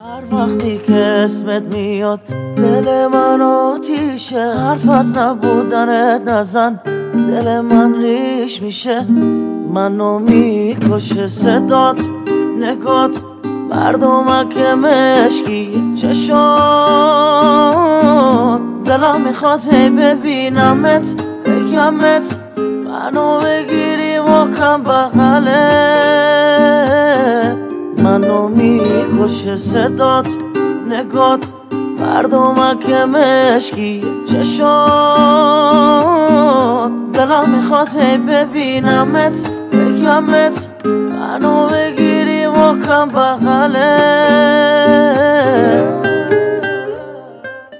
هر وقتی که اسمت میاد دل من آتیشه، حرف از نبودنت نزن دل من ریش میشه، منو میکشه صدات نگات مردمک مشکی چشات، دلم میخواد هی ببینمت بگمت منو بگیری محکم بغلت، منو میکشه صدات نگات مردمک مشکی چشات، دلم میخواد هی ببینمت بگمت منو بگیری محکم بغلت.